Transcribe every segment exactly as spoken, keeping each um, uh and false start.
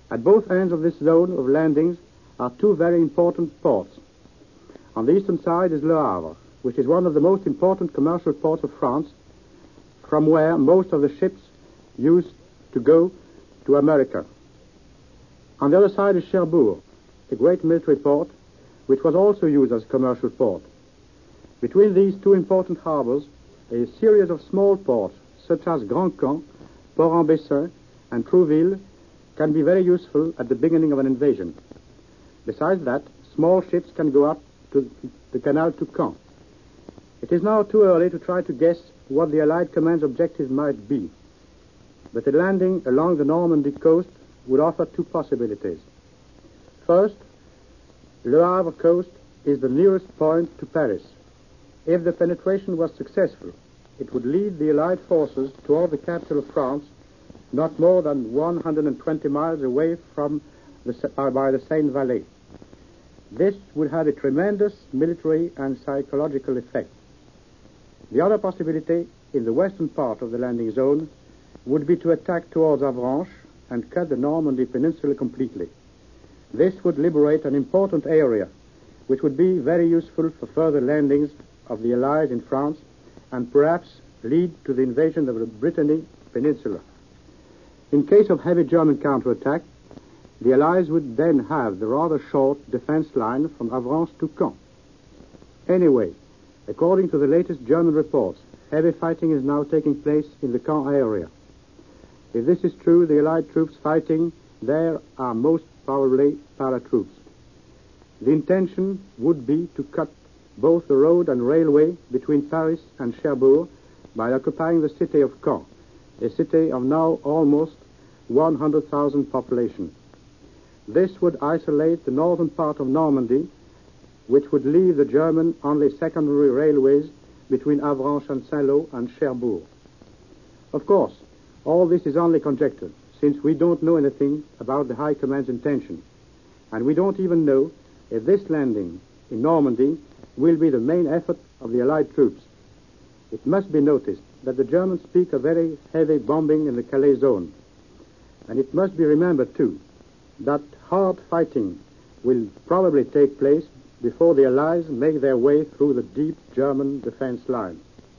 At both ends of this zone of landings are two very important ports. On the eastern side is Le Havre, which is one of the most important commercial ports of France, from where most of the ships used to go to America. On the other side is Cherbourg, a great military port, which was also used as a commercial port. Between these two important harbors, a series of small ports, such as Grand Camp, Port-en-Bessin, and Trouville, can be very useful at the beginning of an invasion. Besides that, small ships can go up to the canal to Caen. It is now too early to try to guess what the Allied command's objectives might be, but a landing along the Normandy coast would offer two possibilities. First, Le Havre coast is the nearest point to Paris. If the penetration was successful, it would lead the Allied forces toward the capital of France, not more than one hundred twenty miles away from the, uh, by the Seine Valley. This would have a tremendous military and psychological effect. The other possibility, in the western part of the landing zone, would be to attack towards Avranches and cut the Normandy Peninsula completely. This would liberate an important area, which would be very useful for further landings of the Allies in France and perhaps lead to the invasion of the Brittany Peninsula. In case of heavy German counterattack, the Allies would then have the rather short defense line from Avranches to Caen. Anyway, according to the latest German reports, heavy fighting is now taking place in the Caen area. If this is true, the Allied troops fighting there are most probably paratroops. The intention would be to cut both the road and railway between Paris and Cherbourg by occupying the city of Caen, a city of now almost one hundred thousand population. This would isolate the northern part of Normandy, which would leave the German only secondary railways between Avranches and Saint-Lô and Cherbourg. Of course, all this is only conjecture, since we don't know anything about the High Command's intention, and we don't even know if this landing in Normandy will be the main effort of the Allied troops. It must be noticed that the Germans speak of very heavy bombing in the Calais zone, and it must be remembered, too, that hard fighting will probably take place before the Allies make their way through the deep German defense line.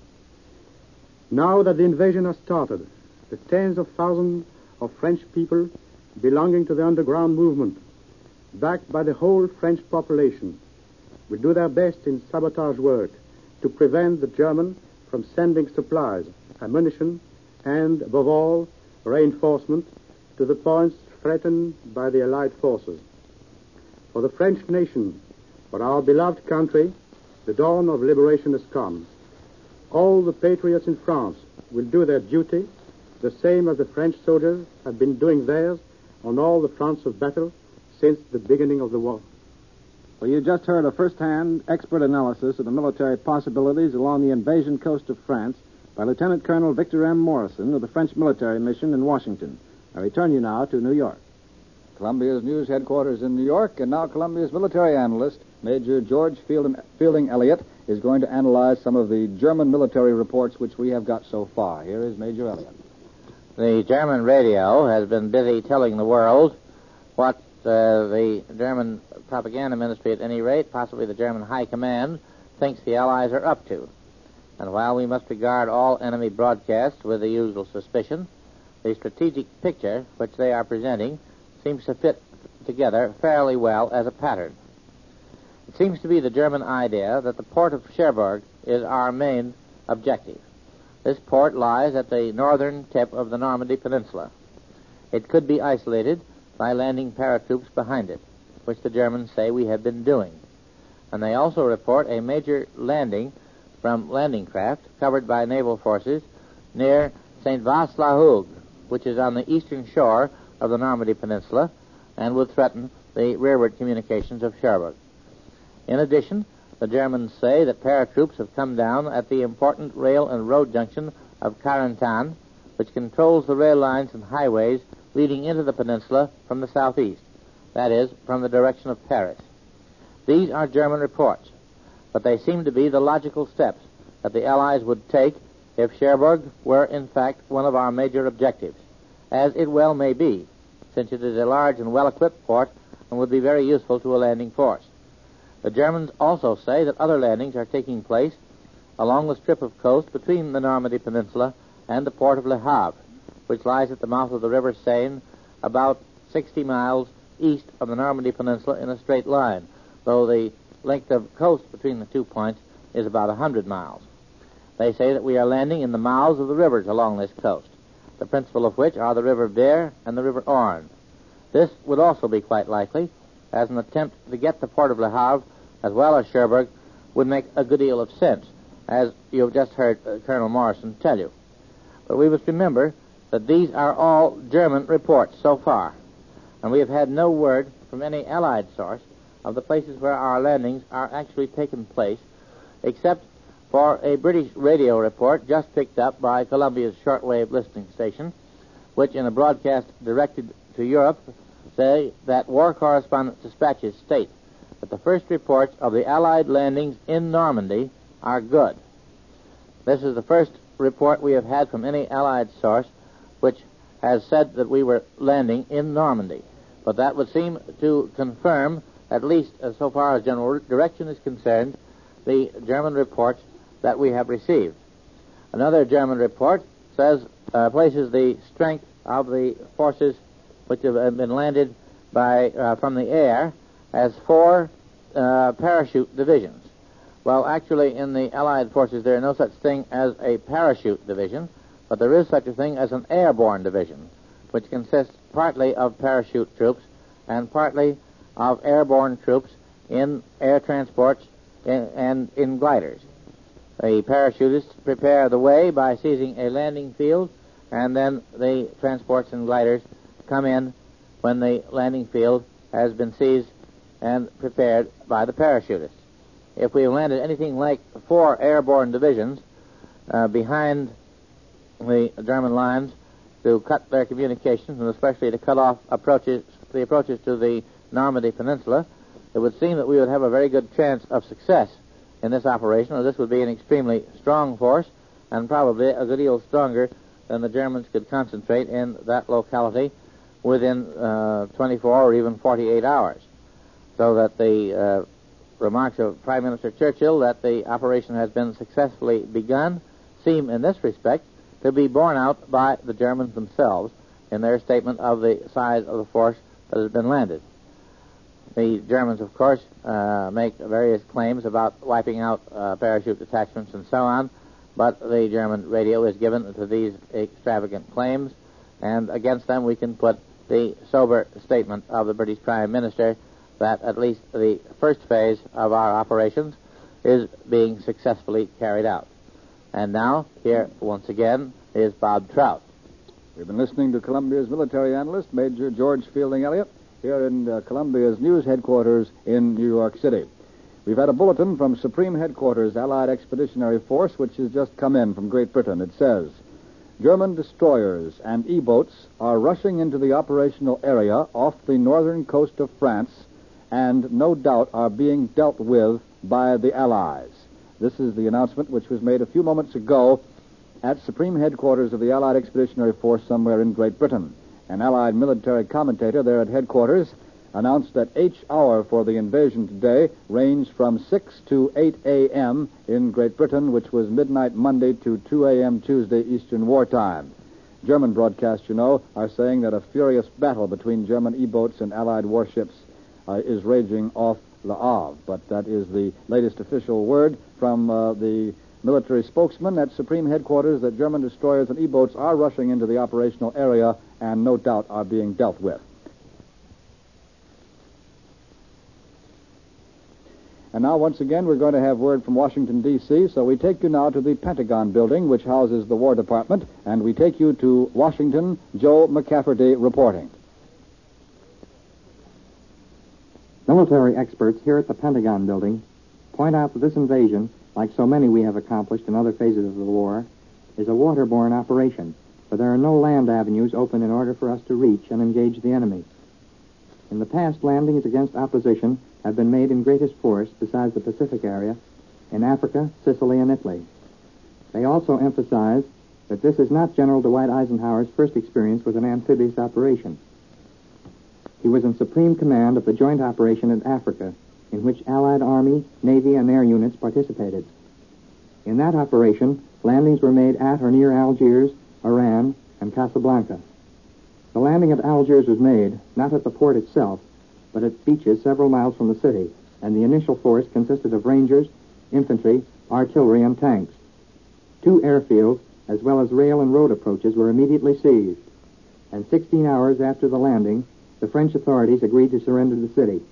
Now that the invasion has started, the tens of thousands of French people belonging to the underground movement, backed by the whole French population, will do their best in sabotage work to prevent the German from sending supplies, ammunition, and, above all, reinforcement to the points threatened by the Allied forces. For the French nation, for our beloved country, the dawn of liberation has come. All the patriots in France will do their duty, the same as the French soldiers have been doing theirs on all the fronts of battle since the beginning of the war. Well, you just heard a first-hand expert analysis of the military possibilities along the invasion coast of France by Lieutenant Colonel Victor M. Morrison of the French military mission in Washington. I return you now to New York. Columbia's news headquarters in New York, and now Columbia's military analyst, Major George Fielding, Fielding Elliott, is going to analyze some of the German military reports which we have got so far. Here is Major Elliott. The German radio has been busy telling the world what uh, the German propaganda ministry, at any rate, possibly the German High Command, thinks the Allies are up to. And while we must regard all enemy broadcasts with the usual suspicion, the strategic picture which they are presenting seems to fit together fairly well as a pattern. It seems to be the German idea that the port of Cherbourg is our main objective. This port lies at the northern tip of the Normandy Peninsula. It could be isolated by landing paratroops behind it, which the Germans say we have been doing. And they also report a major landing from landing craft covered by naval forces near Saint Vaast-la-Hougue, which is on the eastern shore of the Normandy Peninsula and would threaten the rearward communications of Cherbourg. In addition, the Germans say that paratroops have come down at the important rail and road junction of Carentan, which controls the rail lines and highways leading into the peninsula from the southeast, that is, from the direction of Paris. These are German reports, but they seem to be the logical steps that the Allies would take if Cherbourg were, in fact, one of our major objectives, as it well may be. since it is a large and well-equipped port and would be very useful to a landing force. The Germans also say that other landings are taking place along the strip of coast between the Normandy Peninsula and the port of Le Havre, which lies at the mouth of the River Seine about sixty miles east of the Normandy Peninsula in a straight line, though the length of coast between the two points is about one hundred miles. They say that we are landing in the mouths of the rivers along this coast, the principal of which are the River Vere and the River Orne. This would also be quite likely, as an attempt to get the port of Le Havre as well as Cherbourg would make a good deal of sense, as you have just heard uh, Colonel Morrison tell you. But we must remember that these are all German reports so far, and we have had no word from any Allied source of the places where our landings are actually taking place, except for a British radio report just picked up by Columbia's shortwave listening station, which in a broadcast directed to Europe say that war correspondent dispatches state that the first reports of the Allied landings in Normandy are good. This is the first report we have had from any Allied source which has said that we were landing in Normandy. But that would seem to confirm, at least as so far as general direction is concerned, the German reports that we have received. Another German report says uh, places the strength of the forces which have been landed by uh, from the air as four uh, parachute divisions. Well, actually, in the Allied forces, there is no such thing as a parachute division, but there is such a thing as an airborne division, which consists partly of parachute troops and partly of airborne troops in air transports in, and in gliders. The parachutists prepare the way by seizing a landing field, and then the transports and gliders come in when the landing field has been seized and prepared by the parachutists. If we have landed anything like four airborne divisions uh, behind the German lines to cut their communications, and especially to cut off approaches, the approaches to the Normandy Peninsula, it would seem that we would have a very good chance of success in this operation, or this would be an extremely strong force, and probably a good deal stronger than the Germans could concentrate in that locality within uh, twenty-four or even forty-eight hours. So that the uh, remarks of Prime Minister Churchill that the operation has been successfully begun seem, in this respect, to be borne out by the Germans themselves in their statement of the size of the force that has been landed. The Germans, of course, uh, make various claims about wiping out uh, parachute detachments and so on, but the German radio is given to these extravagant claims, and against them we can put the sober statement of the British Prime Minister that at least the first phase of our operations is being successfully carried out. And now, here once again is Bob Trout. We've been listening to Columbia's military analyst, Major George Fielding Elliott, here in uh, Columbia's news headquarters in New York City. We've had a bulletin from Supreme Headquarters Allied Expeditionary Force, which has just come in from Great Britain. It says, German destroyers and E-boats are rushing into the operational area off the northern coast of France and no doubt are being dealt with by the Allies. This is the announcement which was made a few moments ago at Supreme Headquarters of the Allied Expeditionary Force somewhere in Great Britain. An Allied military commentator there at headquarters announced that each hour for the invasion today ranged from six to eight a.m. in Great Britain, which was midnight Monday to two a.m. Tuesday Eastern Wartime. German broadcasts, you know, are saying that a furious battle between German E-boats and Allied warships uh, is raging off Le Havre. But that is the latest official word from uh, the military spokesman at Supreme Headquarters that German destroyers and E-boats are rushing into the operational area and no doubt are being dealt with. And now, once again, we're going to have word from Washington, D C, so we take you now to the Pentagon building, which houses the War Department, and we take you to Washington, Joe McCafferty reporting. Military experts here at the Pentagon building point out that this invasion, like so many we have accomplished in other phases of the war, is a waterborne operation, for there are no land avenues open in order for us to reach and engage the enemy. In the past, landings against opposition have been made in greatest force, besides the Pacific area, in Africa, Sicily, and Italy. They also emphasize that this is not General Dwight Eisenhower's first experience with an amphibious operation. He was in supreme command of the joint operation in Africa, in which Allied Army, Navy, and air units participated. In that operation, landings were made at or near Algiers, Oran, and Casablanca. The landing at Algiers was made, not at the port itself, but at beaches several miles from the city, and the initial force consisted of rangers, infantry, artillery, and tanks. Two airfields, as well as rail and road approaches, were immediately seized, and sixteen hours after the landing, the French authorities agreed to surrender the city.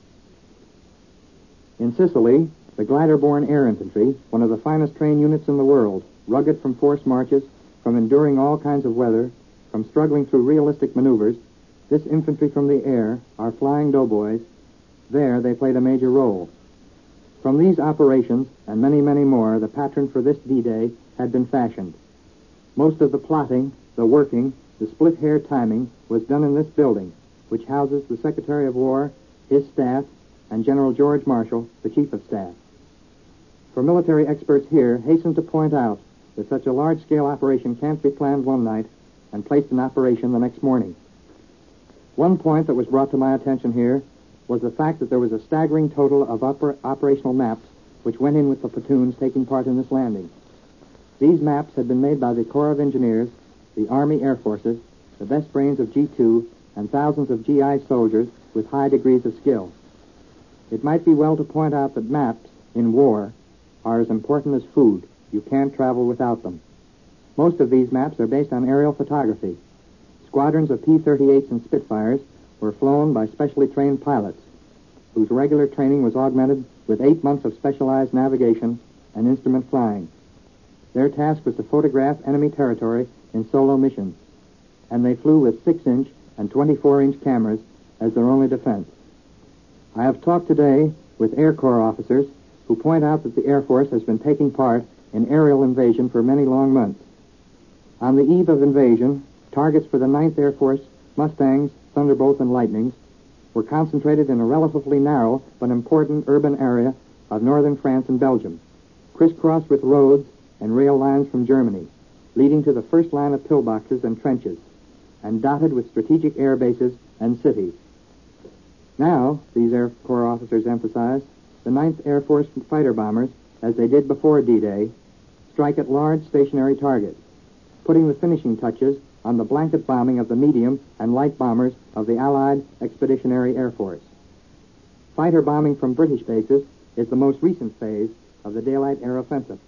In Sicily, the glider-borne air infantry, one of the finest trained units in the world, rugged from forced marches, from enduring all kinds of weather, from struggling through realistic maneuvers, this infantry from the air, our flying doughboys, there they played a major role. From these operations, and many, many more, the pattern for this D-Day had been fashioned. Most of the plotting, the working, the split-hair timing was done in this building, which houses the Secretary of War, his staff, and General George Marshall, the Chief of Staff. For military experts here hasten to point out that such a large-scale operation can't be planned one night and placed in operation the next morning. One point that was brought to my attention here was the fact that there was a staggering total of oper- operational maps which went in with the platoons taking part in this landing. These maps had been made by the Corps of Engineers, the Army Air Forces, the best brains of G two, and thousands of G I soldiers with high degrees of skill. It might be well to point out that maps, in war, are as important as food. You can't travel without them. Most of these maps are based on aerial photography. Squadrons of P thirty-eights and Spitfires were flown by specially trained pilots, whose regular training was augmented with eight months of specialized navigation and instrument flying. Their task was to photograph enemy territory in solo missions, and they flew with six-inch and twenty-four-inch cameras as their only defense. I have talked today with Air Corps officers who point out that the Air Force has been taking part in aerial invasion for many long months. On the eve of invasion, targets for the ninth Air Force Mustangs, Thunderbolts, and Lightnings were concentrated in a relatively narrow but important urban area of northern France and Belgium, crisscrossed with roads and rail lines from Germany, leading to the first line of pillboxes and trenches, and dotted with strategic air bases and cities. Now, these Air Corps officers emphasize, the ninth Air Force fighter bombers, as they did before D-Day, strike at large stationary targets, putting the finishing touches on the blanket bombing of the medium and light bombers of the Allied Expeditionary Air Force. Fighter bombing from British bases is the most recent phase of the daylight air offensive.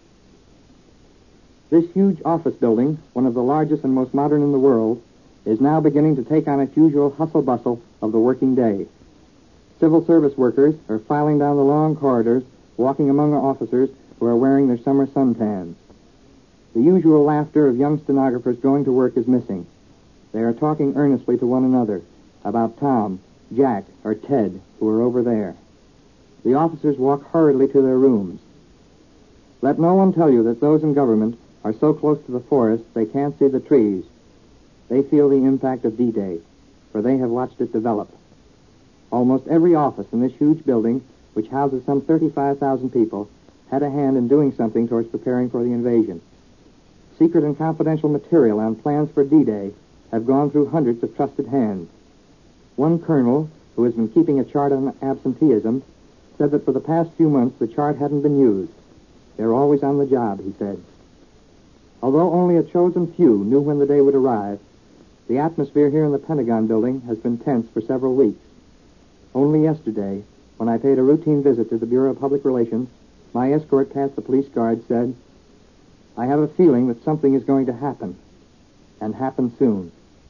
This huge office building, one of the largest and most modern in the world, is now beginning to take on its usual hustle-bustle of the working day. Civil service workers are filing down the long corridors, walking among officers who are wearing their summer suntans. The usual laughter of young stenographers going to work is missing. They are talking earnestly to one another about Tom, Jack, or Ted, who are over there. The officers walk hurriedly to their rooms. Let no one tell you that those in government are so close to the forest they can't see the trees. They feel the impact of D-Day, for they have watched it develop. Almost every office in this huge building, which houses some thirty-five thousand people, had a hand in doing something towards preparing for the invasion. Secret and confidential material on plans for D-Day have gone through hundreds of trusted hands. One colonel, who has been keeping a chart on absenteeism, said that for the past few months the chart hadn't been used. They're always on the job, he said. Although only a chosen few knew when the day would arrive, the atmosphere here in the Pentagon building has been tense for several weeks. Only yesterday, when I paid a routine visit to the Bureau of Public Relations, my escort past the police guard said, "I have a feeling that something is going to happen, and happen soon."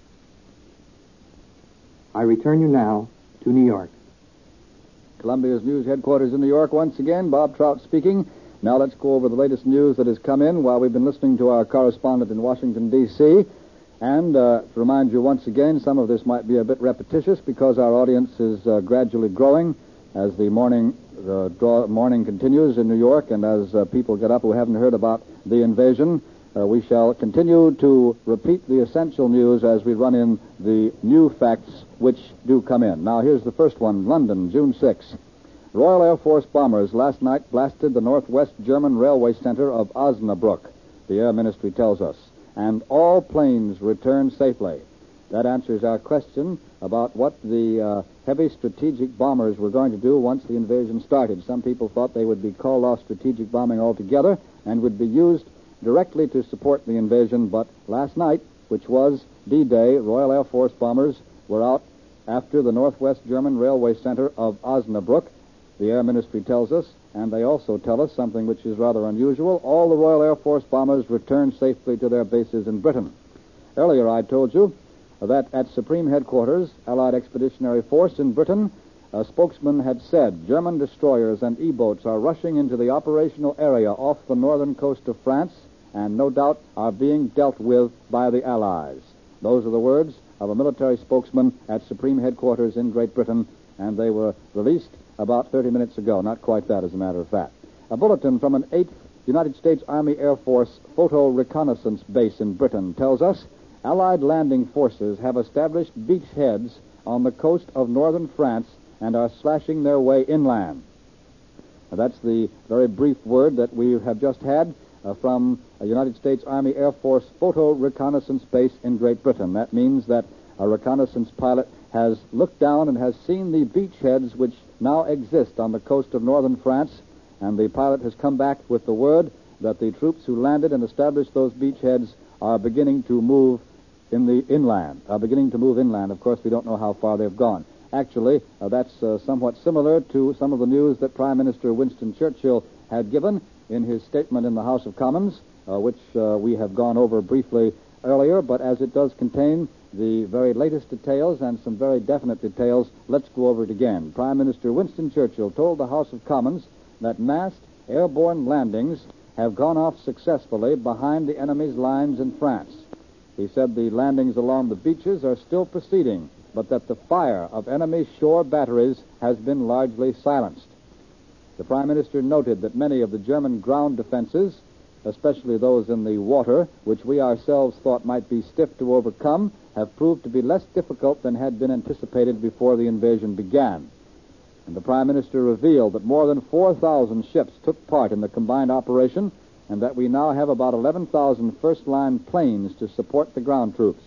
I return you now to New York. Columbia's news headquarters in New York once again. Bob Trout speaking. Now let's go over the latest news that has come in while we've been listening to our correspondent in Washington, D C And uh, to remind you once again, some of this might be a bit repetitious because our audience is uh, gradually growing as the morning the draw, morning continues in New York, and as uh, people get up who haven't heard about the invasion, uh, we shall continue to repeat the essential news as we run in the new facts which do come in. Now here's the first one. London, June sixth. Royal Air Force bombers last night blasted the northwest German railway center of Osnabrück, the Air Ministry tells us, and all planes returned safely. That answers our question about what the uh, heavy strategic bombers were going to do once the invasion started. Some people thought they would be called off strategic bombing altogether and would be used directly to support the invasion. But last night, which was D-Day, Royal Air Force bombers were out after the Northwest German Railway Center of Osnabrück, the Air Ministry tells us, and they also tell us something which is rather unusual. All the Royal Air Force bombers returned safely to their bases in Britain. Earlier I told you that at Supreme Headquarters, Allied Expeditionary Force in Britain, a spokesman had said German destroyers and E-boats are rushing into the operational area off the northern coast of France and no doubt are being dealt with by the Allies. Those are the words of a military spokesman at Supreme Headquarters in Great Britain, and they were released about thirty minutes ago. Not quite that, as a matter of fact. A bulletin from an eighth United States Army Air Force photo reconnaissance base in Britain tells us Allied landing forces have established beachheads on the coast of northern France and are slashing their way inland. Now, that's the very brief word that we have just had uh, from a United States Army Air Force photo reconnaissance base in Great Britain. That means that a reconnaissance pilot has looked down and has seen the beachheads which now exist on the coast of northern France, and the pilot has come back with the word that the troops who landed and established those beachheads are beginning to move in the inland, are beginning to move inland. Of course, we don't know how far they've gone. Actually, uh, that's uh, somewhat similar to some of the news that Prime Minister Winston Churchill had given in his statement in the House of Commons, uh, which uh, we have gone over briefly earlier, but as it does contain the very latest details and some very definite details, let's go over it again. Prime Minister Winston Churchill told the House of Commons that massed airborne landings have gone off successfully behind the enemy's lines in France. He said the landings along the beaches are still proceeding, but that the fire of enemy shore batteries has been largely silenced. The Prime Minister noted that many of the German ground defenses, especially those in the water, which we ourselves thought might be stiff to overcome, have proved to be less difficult than had been anticipated before the invasion began. And the Prime Minister revealed that more than four thousand ships took part in the combined operation, and that we now have about eleven thousand first-line planes to support the ground troops.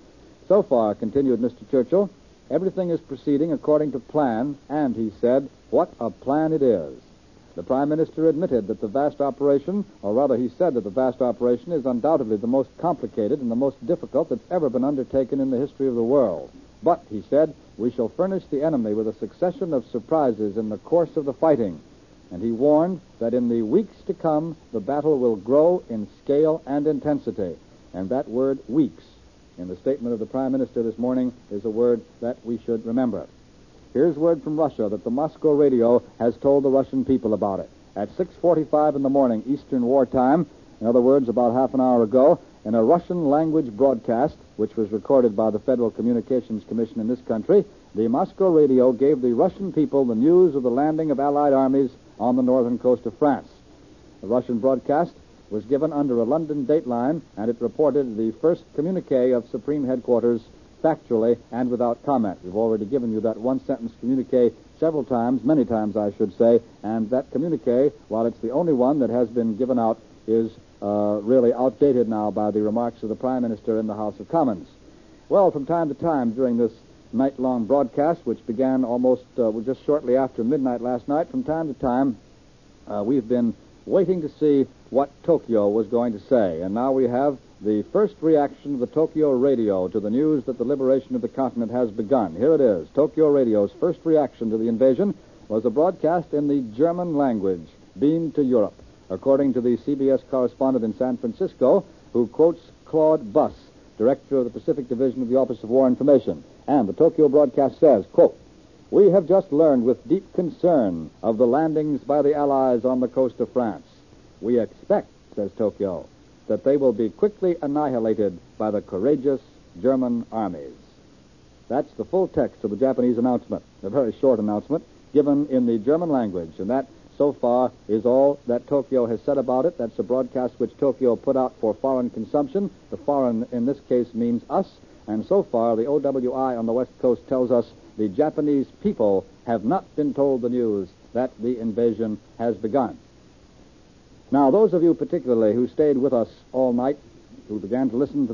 So far, continued Mister Churchill, everything is proceeding according to plan, and, he said, what a plan it is. The Prime Minister admitted that the vast operation, or rather he said that the vast operation is undoubtedly the most complicated and the most difficult that's ever been undertaken in the history of the world. But, he said, we shall furnish the enemy with a succession of surprises in the course of the fighting. And he warned that in the weeks to come, the battle will grow in scale and intensity. And that word, weeks, in the statement of the Prime Minister this morning, is a word that we should remember. Here's word from Russia that the Moscow radio has told the Russian people about it. At six forty-five in the morning, Eastern War Time, in other words, about half an hour ago, in a Russian language broadcast, which was recorded by the Federal Communications Commission in this country, the Moscow radio gave the Russian people the news of the landing of Allied armies on the northern coast of France. The Russian broadcast was given under a London dateline, and it reported the first communique of Supreme Headquarters factually and without comment. We've already given you that one-sentence communique several times, many times I should say, and that communique, while it's the only one that has been given out, is uh, really outdated now by the remarks of the Prime Minister in the House of Commons. Well, from time to time during this night-long broadcast, which began almost uh, just shortly after midnight last night, from time to time uh, we've been waiting to see what Tokyo was going to say. And now we have the first reaction of the Tokyo radio to the news that the liberation of the continent has begun. Here it is. Tokyo radio's first reaction to the invasion was a broadcast in the German language, beamed to Europe, according to the C B S correspondent in San Francisco, who quotes Claude Buss, director of the Pacific Division of the Office of War Information. And the Tokyo broadcast says, quote, "We have just learned with deep concern of the landings by the Allies on the coast of France. We expect," says Tokyo, "that they will be quickly annihilated by the courageous German armies." That's the full text of the Japanese announcement, a very short announcement, given in the German language. And that, so far, is all that Tokyo has said about it. That's a broadcast which Tokyo put out for foreign consumption. The foreign, in this case, means us. And so far, the O W I on the West Coast tells us the Japanese people have not been told the news that the invasion has begun. Now, those of you particularly who stayed with us all night, who began to listen to this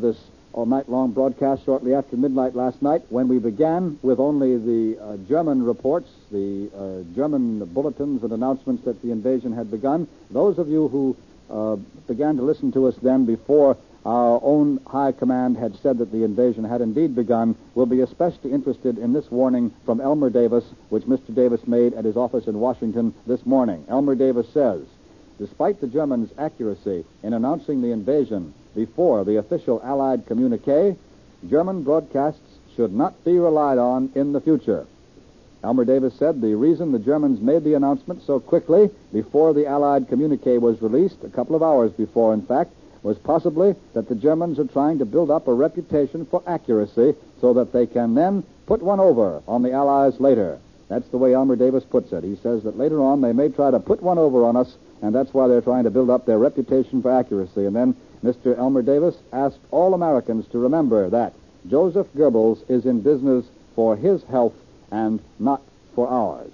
all-night-long broadcast shortly after midnight last night, when we began with only the uh, German reports, the uh, German bulletins and announcements that the invasion had begun. Those of you who uh, began to listen to us then before our own high command had said that the invasion had indeed begun will be especially interested in this warning from Elmer Davis, which Mister Davis made at his office in Washington this morning. Elmer Davis says, despite the Germans' accuracy in announcing the invasion before the official Allied communique, German broadcasts should not be relied on in the future. Elmer Davis said the reason the Germans made the announcement so quickly before the Allied communique was released, a couple of hours before, in fact, was possibly that the Germans are trying to build up a reputation for accuracy so that they can then put one over on the Allies later. That's the way Elmer Davis puts it. He says that later on they may try to put one over on us, and that's why they're trying to build up their reputation for accuracy. And then Mister Elmer Davis asked all Americans to remember that Joseph Goebbels is in business for his health and not for ours.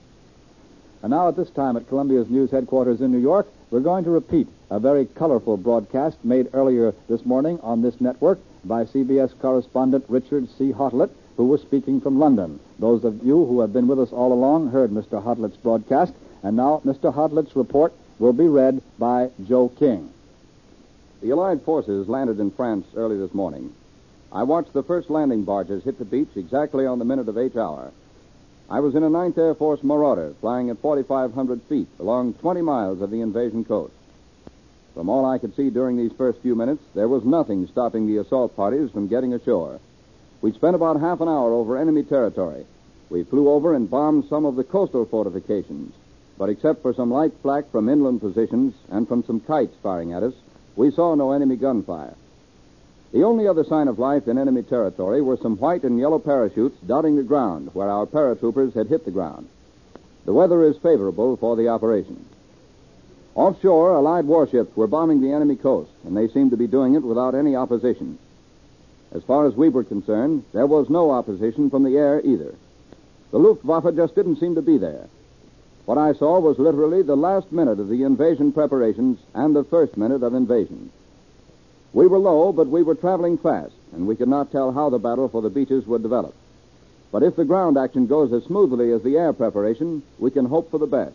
And now at this time at Columbia's News Headquarters in New York, we're going to repeat a very colorful broadcast made earlier this morning on this network by C B S correspondent Richard C. Hotlet, who was speaking from London. Those of you who have been with us all along heard Mister Hotlet's broadcast, and now Mister Hotlet's report will be read by Joe King. The Allied forces landed in France early this morning. I watched the first landing barges hit the beach exactly on the minute of H hour. I was in a ninth Air Force Marauder flying at forty-five hundred feet along twenty miles of the invasion coast. From all I could see during these first few minutes, there was nothing stopping the assault parties from getting ashore. We spent about half an hour over enemy territory. We flew over and bombed some of the coastal fortifications, but except for some light flak from inland positions and from some kites firing at us, we saw no enemy gunfire. The only other sign of life in enemy territory were some white and yellow parachutes dotting the ground where our paratroopers had hit the ground. The weather is favorable for the operation. Offshore, Allied warships were bombing the enemy coast, and they seemed to be doing it without any opposition. As far as we were concerned, there was no opposition from the air either. The Luftwaffe just didn't seem to be there. What I saw was literally the last minute of the invasion preparations and the first minute of invasion. We were low, but we were traveling fast, and we could not tell how the battle for the beaches would develop. But if the ground action goes as smoothly as the air preparation, we can hope for the best.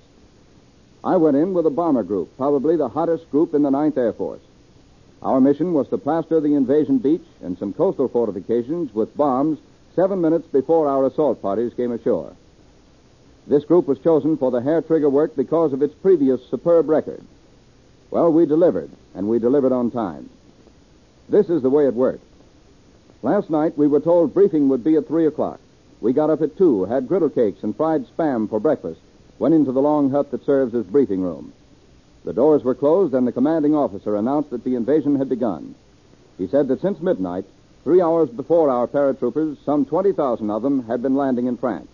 I went in with a bomber group, probably the hottest group in the ninth Air Force. Our mission was to plaster the invasion beach and some coastal fortifications with bombs seven minutes before our assault parties came ashore. This group was chosen for the hair-trigger work because of its previous superb record. Well, we delivered, and we delivered on time. This is the way it worked. Last night, we were told briefing would be at three o'clock. We got up at two, had griddle cakes and fried spam for breakfast, went into the long hut that serves as briefing room. The doors were closed, and the commanding officer announced that the invasion had begun. He said that since midnight, three hours before our paratroopers, some twenty thousand of them had been landing in France.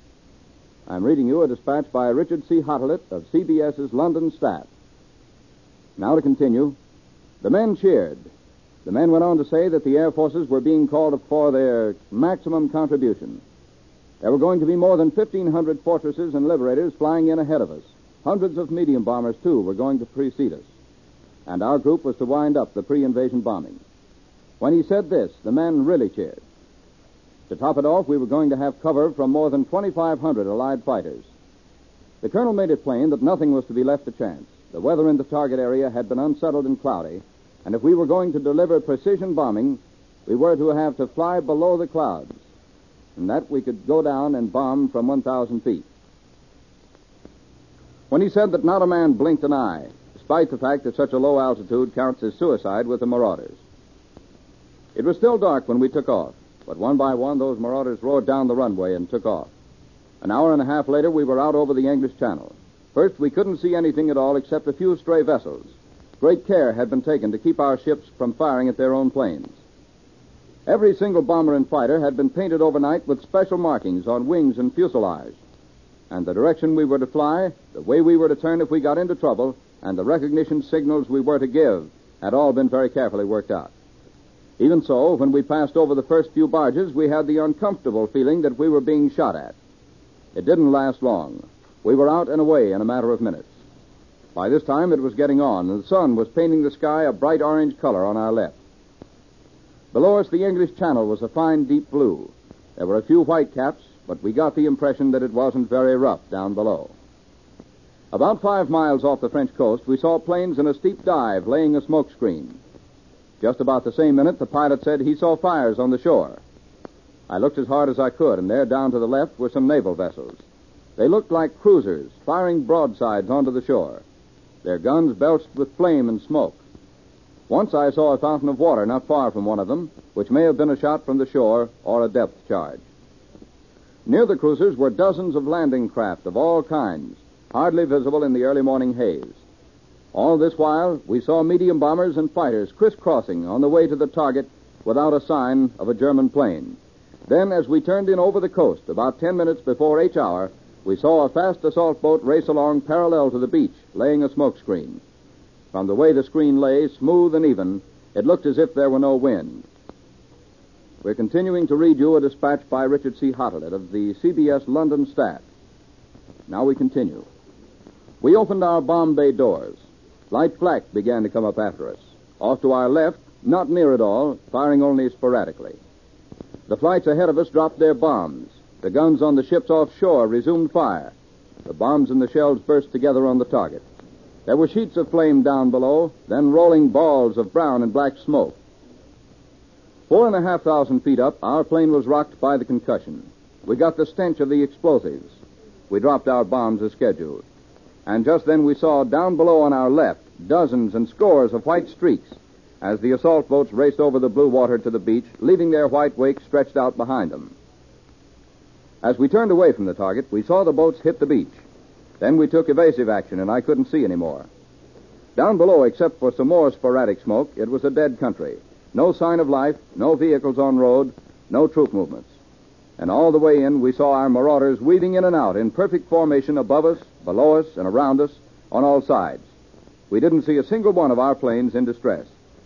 I'm reading you a dispatch by Richard C. Hotlet of C B S's London staff. Now to continue. The men cheered. The men went on to say that the Air Forces were being called for their maximum contribution. There were going to be more than fifteen hundred fortresses and liberators flying in ahead of us. Hundreds of medium bombers, too, were going to precede us. And our group was to wind up the pre-invasion bombing. When he said this, the men really cheered. To top it off, we were going to have cover from more than twenty-five hundred Allied fighters. The colonel made it plain that nothing was to be left to chance. The weather in the target area had been unsettled and cloudy, and if we were going to deliver precision bombing, we were to have to fly below the clouds, and that we could go down and bomb from one thousand feet. When he said that not a man blinked an eye, despite the fact that such a low altitude counts as suicide with the Marauders. It was still dark when we took off, but one by one those Marauders roared down the runway and took off. An hour and a half later, we were out over the English Channel. First, we couldn't see anything at all except a few stray vessels. Great care had been taken to keep our ships from firing at their own planes. Every single bomber and fighter had been painted overnight with special markings on wings and fuselage. And the direction we were to fly, the way we were to turn if we got into trouble, and the recognition signals we were to give had all been very carefully worked out. Even so, when we passed over the first few barges, we had the uncomfortable feeling that we were being shot at. It didn't last long. We were out and away in a matter of minutes. By this time, it was getting on, and the sun was painting the sky a bright orange color on our left. Below us, the English Channel was a fine deep blue. There were a few white caps, but we got the impression that it wasn't very rough down below. About five miles off the French coast, we saw planes in a steep dive laying a smoke screen. Just about the same minute, the pilot said he saw fires on the shore. I looked as hard as I could, and there down to the left were some naval vessels. They looked like cruisers, firing broadsides onto the shore. Their guns belched with flame and smoke. Once I saw a fountain of water not far from one of them, which may have been a shot from the shore or a depth charge. Near the cruisers were dozens of landing craft of all kinds, hardly visible in the early morning haze. All this while, we saw medium bombers and fighters crisscrossing on the way to the target without a sign of a German plane. Then, as we turned in over the coast, about ten minutes before H hour, we saw a fast assault boat race along parallel to the beach, laying a smoke screen. From the way the screen lay, smooth and even, it looked as if there were no wind. We're continuing to read you a dispatch by Richard C. Hottelet of the C B S London staff. Now we continue. We opened our bomb bay doors. Light flak began to come up after us. Off to our left, not near at all, firing only sporadically. The flights ahead of us dropped their bombs. The guns on the ships offshore resumed fire. The bombs and the shells burst together on the target. There were sheets of flame down below, then rolling balls of brown and black smoke. Four and a half thousand feet up, our plane was rocked by the concussion. We got the stench of the explosives. We dropped our bombs as scheduled. And just then we saw down below on our left dozens and scores of white streaks as the assault boats raced over the blue water to the beach, leaving their white wake stretched out behind them. As we turned away from the target, we saw the boats hit the beach. Then we took evasive action, and I couldn't see anymore. Down below, except for some more sporadic smoke, it was a dead country. No sign of life, no vehicles on road, no troop movements. And all the way in, we saw our marauders weaving in and out in perfect formation above us, below us, and around us, on all sides. We didn't see a single one of our planes in distress.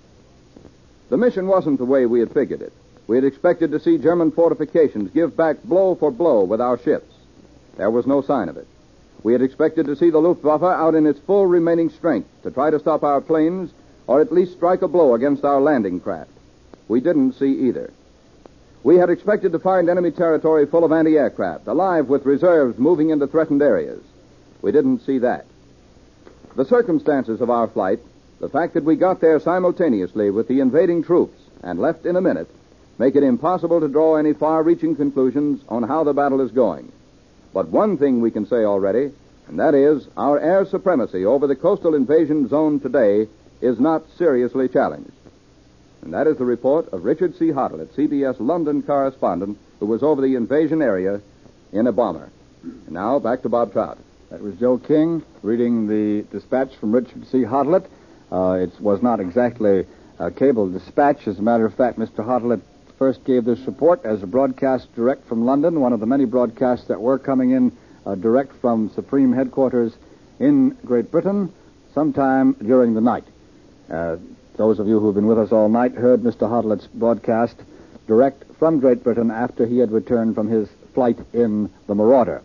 The mission wasn't the way we had figured it. We had expected to see German fortifications give back blow for blow with our ships. There was no sign of it. We had expected to see the Luftwaffe out in its full remaining strength to try to stop our planes or at least strike a blow against our landing craft. We didn't see either. We had expected to find enemy territory full of anti-aircraft, alive with reserves moving into threatened areas. We didn't see that. The circumstances of our flight, the fact that we got there simultaneously with the invading troops and left in a minute, make it impossible to draw any far-reaching conclusions on how the battle is going. But one thing we can say already, and that is our air supremacy over the coastal invasion zone today is not seriously challenged. And that is the report of Richard C. Hottelet, C B S London correspondent, who was over the invasion area in a bomber. And now, back to Bob Trout. That was Joe King reading the dispatch from Richard C. Hottelet. Uh, it was not exactly a cable dispatch. As a matter of fact, Mister Hottelet first gave this report as a broadcast direct from London, one of the many broadcasts that were coming in uh, direct from Supreme Headquarters in Great Britain sometime during the night. Uh, those of you who have been with us all night heard Mister Hottelet's broadcast direct from Great Britain after he had returned from his flight in the Marauder.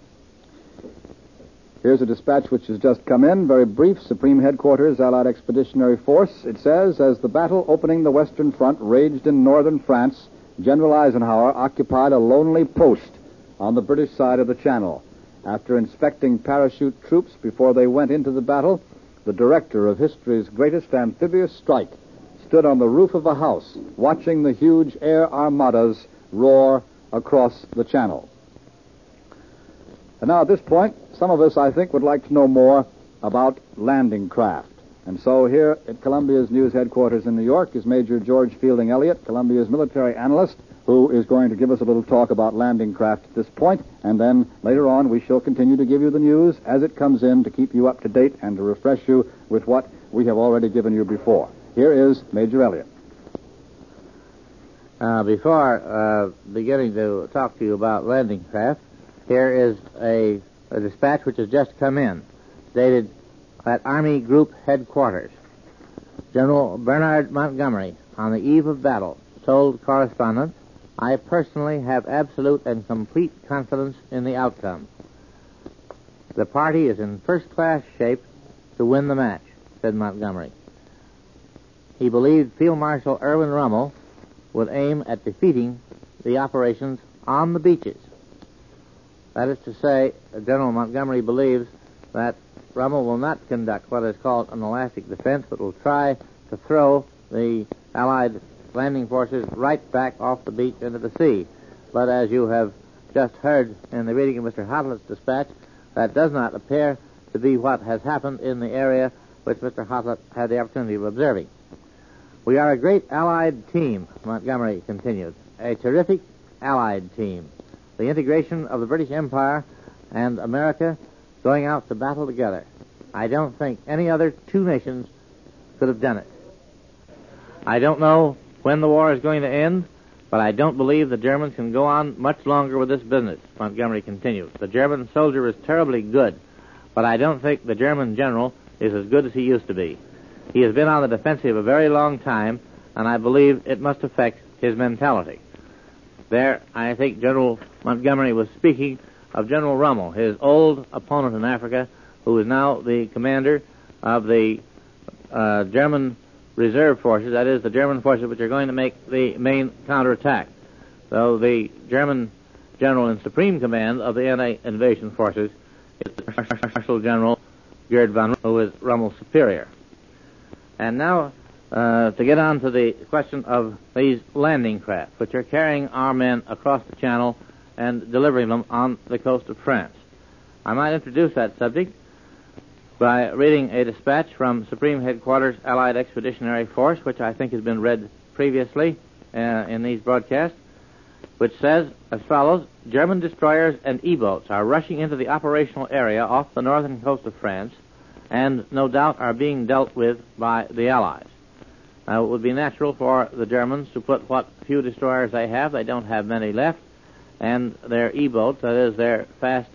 Here's a dispatch which has just come in, very brief. Supreme Headquarters, Allied Expeditionary Force. It says, as the battle opening the Western Front raged in northern France, General Eisenhower occupied a lonely post on the British side of the Channel. After inspecting parachute troops before they went into the battle, the director of history's greatest amphibious strike stood on the roof of a house, watching the huge air armadas roar across the Channel. And now, at this point, some of us, I think, would like to know more about landing craft. And so here at Columbia's news headquarters in New York is Major George Fielding Elliott, Columbia's military analyst, who is going to give us a little talk about landing craft at this point. And then later on, we shall continue to give you the news as it comes in to keep you up to date and to refresh you with what we have already given you before. Here is Major Elliott. Uh, before uh, beginning to talk to you about landing craft, here is a, a dispatch which has just come in, dated at Army Group Headquarters. General Bernard Montgomery, on the eve of battle, told correspondent, "I personally have absolute and complete confidence in the outcome. The party is in first-class shape to win the match," said Montgomery. He believed Field Marshal Erwin Rommel would aim at defeating the operations on the beaches. That is to say, General Montgomery believes that Rommel will not conduct what is called an elastic defense, but will try to throw the Allied landing forces right back off the beach into the sea. But as you have just heard in the reading of Mister Hotlett's dispatch, that does not appear to be what has happened in the area which Mister Hotlett had the opportunity of observing. We are a great Allied team, Montgomery continued, a terrific Allied team. The integration of the British Empire and America going out to battle together. I don't think any other two nations could have done it. I don't know when the war is going to end, but I don't believe the Germans can go on much longer with this business, Montgomery continued. The German soldier is terribly good, but I don't think the German general is as good as he used to be. He has been on the defensive a very long time, and I believe it must affect his mentality. There, I think General Montgomery was speaking of General Rommel, his old opponent in Africa, who is now the commander of the uh, German reserve forces, that is, the German forces which are going to make the main counterattack. So the German general in supreme command of the anti-invasion forces is Marshal General Gerd von Rundel, who is Rommel's superior. And now, uh, to get on to the question of these landing craft, which are carrying our men across the Channel and delivering them on the coast of France. I might introduce that subject by reading a dispatch from Supreme Headquarters Allied Expeditionary Force, which I think has been read previously uh, in these broadcasts, which says as follows: German destroyers and E-boats are rushing into the operational area off the northern coast of France and no doubt are being dealt with by the Allies. Now, it would be natural for the Germans to put what few destroyers they have, they don't have many left, and their E-boats, that is, their fast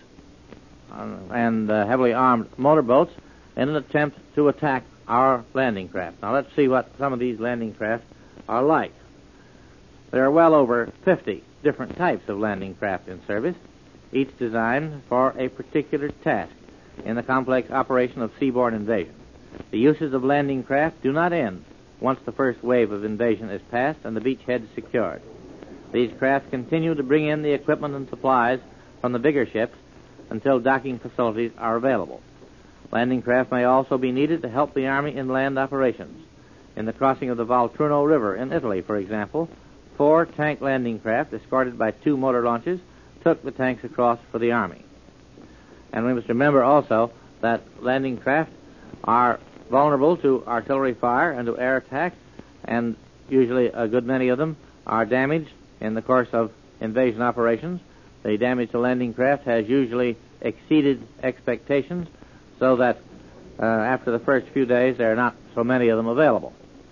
and uh, heavily armed motorboats, in an attempt to attack our landing craft. Now, let's see what some of these landing craft are like. There are well over fifty different types of landing craft in service, each designed for a particular task in the complex operation of seaborne invasion. The uses of landing craft do not end once the first wave of invasion is past and the beachhead is secured. These craft continue to bring in the equipment and supplies from the bigger ships until docking facilities are available. Landing craft may also be needed to help the Army in land operations. In the crossing of the Volturno River in Italy, for example, four tank landing craft, escorted by two motor launches, took the tanks across for the Army. And we must remember also that landing craft are vulnerable to artillery fire and to air attack, and usually a good many of them are damaged in the course of invasion operations. The damage to landing craft has usually exceeded expectations, so that uh, after the first few days there are not so many of them available.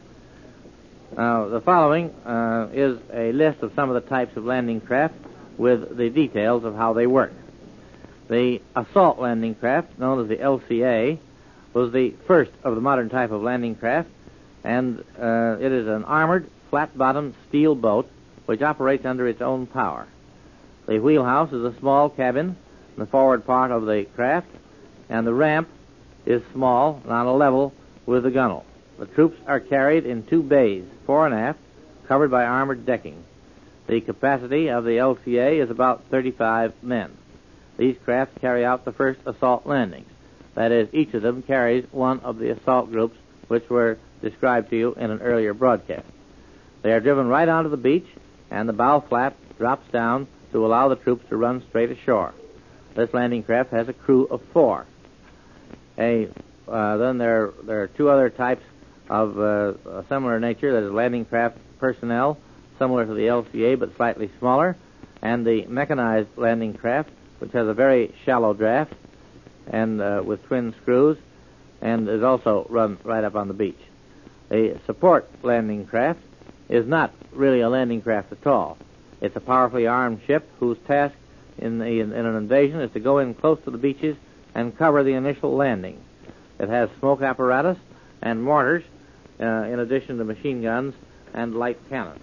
Now, the following uh, is a list of some of the types of landing craft with the details of how they work. The assault landing craft, known as the L C A, was the first of the modern type of landing craft, and uh, it is an armored, flat-bottomed steel boat which operates under its own power. The wheelhouse is a small cabin in the forward part of the craft, and the ramp is small and on a level with the gunwale. The troops are carried in two bays, fore and aft, covered by armored decking. The capacity of the L C A is about thirty-five men. These craft carry out the first assault landings. That is, each of them carries one of the assault groups which were described to you in an earlier broadcast. They are driven right onto the beach, and the bow flap drops down to allow the troops to run straight ashore. This landing craft has a crew of four. A, uh, then there, there are two other types of uh, a similar nature, that is landing craft personnel, similar to the L C A but slightly smaller, and the mechanized landing craft, which has a very shallow draft and uh, with twin screws, and is also run right up on the beach. A support landing craft is not really a landing craft at all. It's a powerfully armed ship whose task in, the, in, in an invasion is to go in close to the beaches and cover the initial landing. It has smoke apparatus and mortars, uh, in addition to machine guns and light cannons.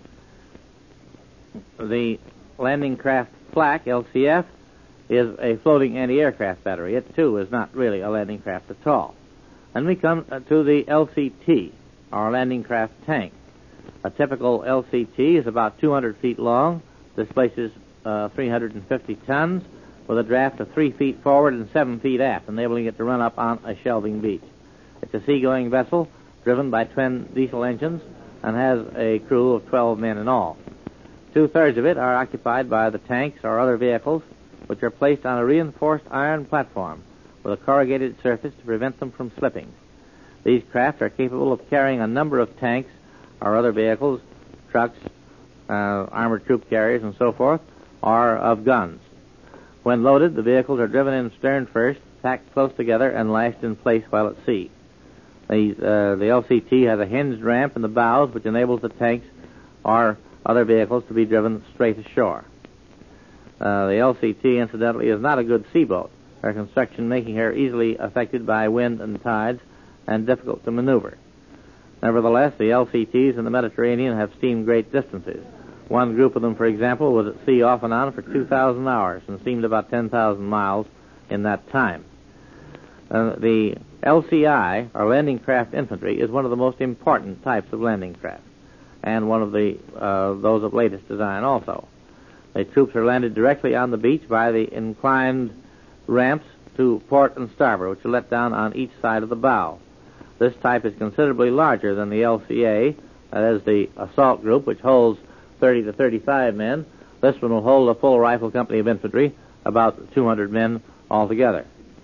The landing craft flak, L C F, is a floating anti-aircraft battery. It, too, is not really a landing craft at all. And we come uh, to the L C T, our landing craft tank. A typical L C T is about two hundred feet long, displaces uh, three hundred fifty tons, with a draft of three feet forward and seven feet aft, enabling it to run up on a shelving beach. It's a seagoing vessel driven by twin diesel engines and has a crew of twelve men in all. Two-thirds of it are occupied by the tanks or other vehicles, which are placed on a reinforced iron platform with a corrugated surface to prevent them from slipping. These craft are capable of carrying a number of tanks or other vehicles, trucks, uh, armored troop carriers, and so forth, or of guns. When loaded, the vehicles are driven in stern first, packed close together, and lashed in place while at sea. The, uh, the L C T has a hinged ramp in the bows, which enables the tanks or other vehicles to be driven straight ashore. Uh, the L C T, incidentally, is not a good seaboat, her construction making her easily affected by wind and tides and difficult to maneuver. Nevertheless, the L C Ts in the Mediterranean have steamed great distances. One group of them, for example, was at sea off and on for two thousand hours and steamed about ten thousand miles in that time. Uh, the L C I, or landing craft infantry, is one of the most important types of landing craft, and one of the uh, those of latest design also. The troops are landed directly on the beach by the inclined ramps to port and starboard, which are let down on each side of the bow. This type is considerably larger than the L C A, that is the assault group, which holds thirty to thirty-five men. This one will hold a full rifle company of infantry, about two hundred men altogether.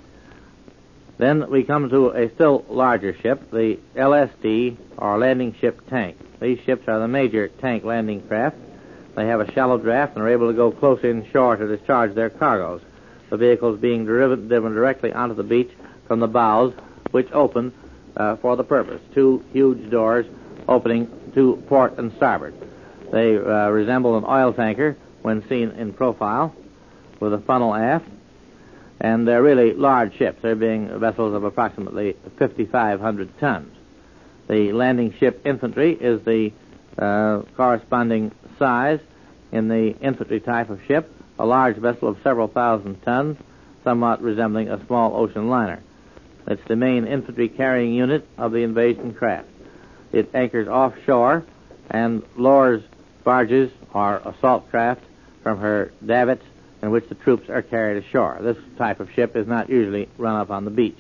Then we come to a still larger ship, the L S T, or landing ship tank. These ships are the major tank landing craft. They have a shallow draft and are able to go close inshore to discharge their cargoes, the vehicles being driven, driven directly onto the beach from the bows, which open uh, for the purpose. Two huge doors opening to port and starboard. They uh, resemble an oil tanker when seen in profile, with a funnel aft, and they're really large ships. They're being vessels of approximately fifty-five hundred tons. The landing ship infantry is the uh, corresponding size in the infantry type of ship, a large vessel of several thousand tons, somewhat resembling a small ocean liner. It's the main infantry carrying unit of the invasion craft. It anchors offshore and lowers barges or assault craft from her davits in which the troops are carried ashore. This type of ship is not usually run up on the beach.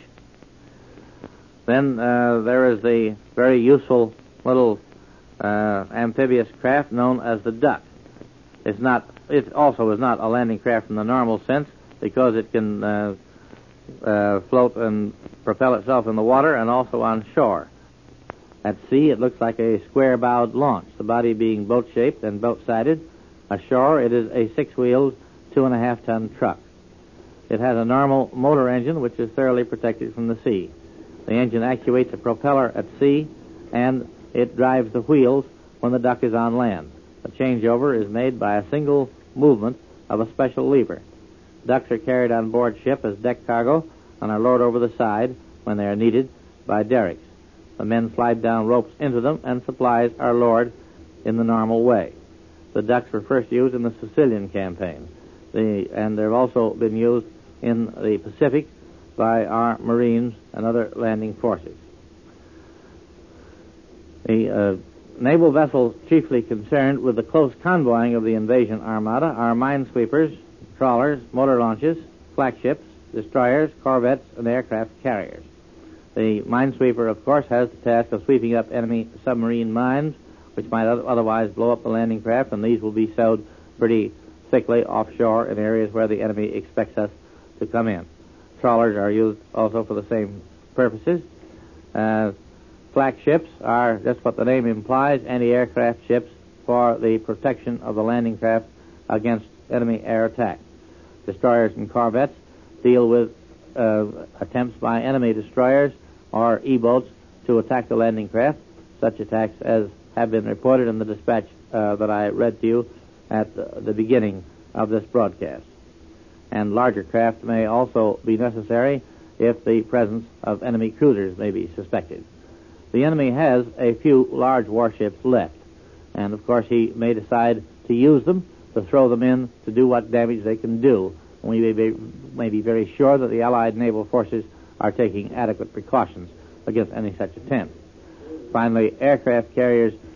Then uh, there is the very useful little uh, amphibious craft known as the Duck. It's not. It also is not a landing craft in the normal sense because it can uh, uh, float and propel itself in the water and also on shore. At sea, it looks like a square-bowed launch, the body being boat-shaped and boat-sided. Ashore, it is a six-wheeled, two-and-a-half-ton truck. It has a normal motor engine, which is thoroughly protected from the sea. The engine actuates a propeller at sea, and it drives the wheels when the Duck is on land. The changeover is made by a single movement of a special lever. Ducks are carried on board ship as deck cargo and are lowered over the side when they are needed by derricks. The men slide down ropes into them, and supplies are lowered in the normal way. The Ducks were first used in the Sicilian campaign, the, and they've also been used in the Pacific by our Marines and other landing forces. The uh, naval vessels chiefly concerned with the close convoying of the invasion armada are minesweepers, trawlers, motor launches, flak ships, destroyers, corvettes, and aircraft carriers. The minesweeper, of course, has the task of sweeping up enemy submarine mines, which might otherwise blow up the landing craft, and these will be sowed pretty thickly offshore in areas where the enemy expects us to come in. Trawlers are used also for the same purposes. Uh, flak ships are just what the name implies, anti-aircraft ships for the protection of the landing craft against enemy air attack. Destroyers and corvettes deal with uh, attempts by enemy destroyers or E-boats to attack the landing craft, such attacks as have been reported in the dispatch uh, that I read to you at the, the beginning of this broadcast. And larger craft may also be necessary if the presence of enemy cruisers may be suspected. The enemy has a few large warships left, and of course he may decide to use them, to throw them in, to do what damage they can do. We may be, may be very sure that the Allied naval forces are taking adequate precautions against any such attempt. Finally, aircraft carriers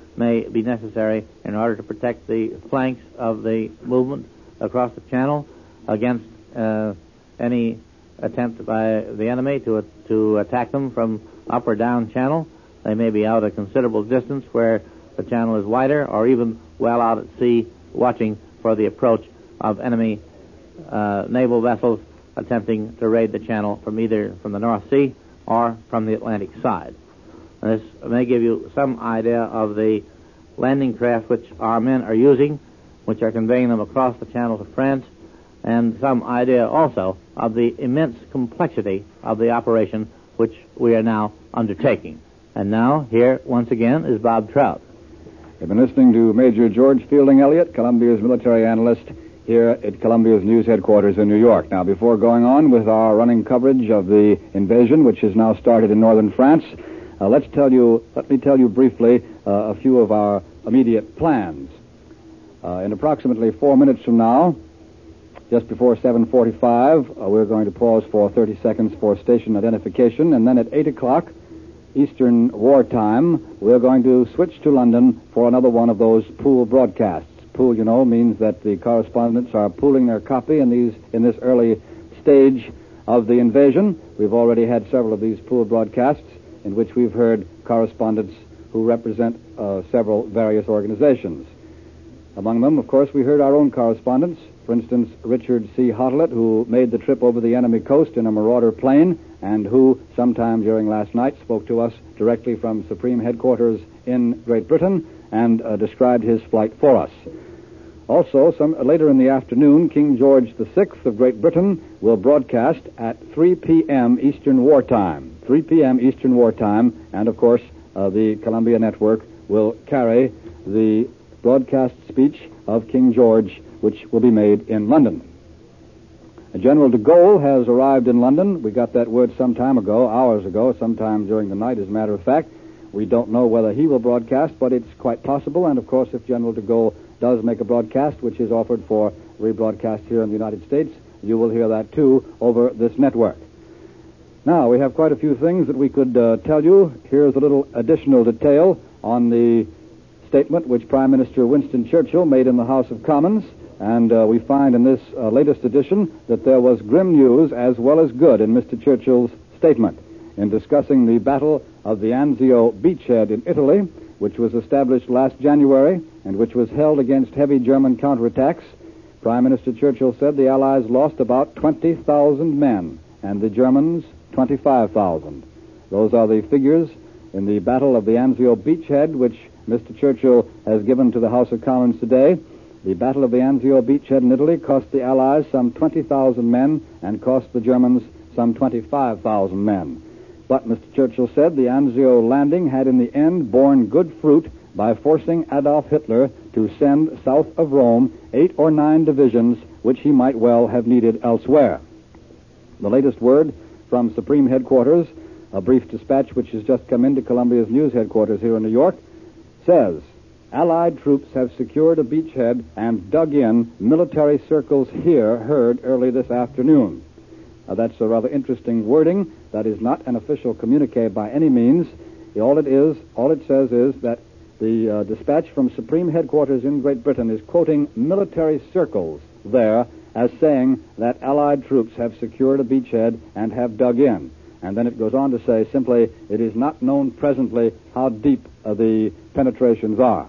may be necessary in order to protect the flanks of the movement across the channel against uh, any attempt by the enemy to, uh, to attack them from up or down channel. They may be out a considerable distance where the channel is wider, or even well out at sea watching for the approach of enemy uh, naval vessels attempting to raid the channel from either from the North Sea or from the Atlantic side. And this may give you some idea of the landing craft which our men are using, which are conveying them across the channel to France, and some idea also of the immense complexity of the operation which we are now undertaking. And now, here, once again, is Bob Trout. You've been listening to Major George Fielding Elliott, Columbia's military analyst, here at Columbia's news headquarters in New York. Now, before going on with our running coverage of the invasion, which has now started in northern France, uh, let's tell you, let me tell you briefly uh, a few of our immediate plans. Uh, in approximately four minutes from now, just before seven forty-five, uh, we're going to pause for thirty seconds for station identification, and then at eight o'clock, Eastern Wartime, we're going to switch to London for another one of those pool broadcasts. Pool, you know, means that the correspondents are pooling their copy in these in this early stage of the invasion. We've already had several of these pool broadcasts in which we've heard correspondents who represent uh, several various organizations. Among them, of course, we heard our own correspondents. For instance, Richard C. Hottelet, who made the trip over the enemy coast in a Marauder plane, and who, sometime during last night, spoke to us directly from Supreme Headquarters in Great Britain and uh, described his flight for us. Also, some uh, later in the afternoon, King George the Sixth of Great Britain will broadcast at three p.m. Eastern Wartime. three p.m. Eastern Wartime, and of course, uh, the Columbia Network will carry the broadcast speech of King George, which will be made in London. General de Gaulle has arrived in London. We got that word some time ago, hours ago, sometime during the night, as a matter of fact. We don't know whether he will broadcast, but it's quite possible. And, of course, if General de Gaulle does make a broadcast, which is offered for rebroadcast here in the United States, you will hear that, too, over this network. Now, we have quite a few things that we could uh, tell you. Here's a little additional detail on the statement which Prime Minister Winston Churchill made in the House of Commons. And uh, we find in this uh, latest edition that there was grim news as well as good in Mister Churchill's statement. In discussing the Battle of the Anzio beachhead in Italy, which was established last January and which was held against heavy German counterattacks, Prime Minister Churchill said the Allies lost about twenty thousand men and the Germans twenty-five thousand. Those are the figures in the Battle of the Anzio beachhead, which Mister Churchill has given to the House of Commons today. The Battle of the Anzio beachhead in Italy cost the Allies some twenty thousand men and cost the Germans some twenty-five thousand men. But Mister Churchill said the Anzio landing had in the end borne good fruit by forcing Adolf Hitler to send south of Rome eight or nine divisions which he might well have needed elsewhere. The latest word from Supreme Headquarters, a brief dispatch which has just come into Columbia's news headquarters here in New York, says, Allied troops have secured a beachhead and dug in. Military circles here heard early this afternoon. Now, that's a rather interesting wording. That is not an official communique by any means. All it is, all it says is that the uh, dispatch from Supreme Headquarters in Great Britain is quoting military circles there as saying that Allied troops have secured a beachhead and have dug in. And then it goes on to say simply, it is not known presently how deep uh, the penetrations are.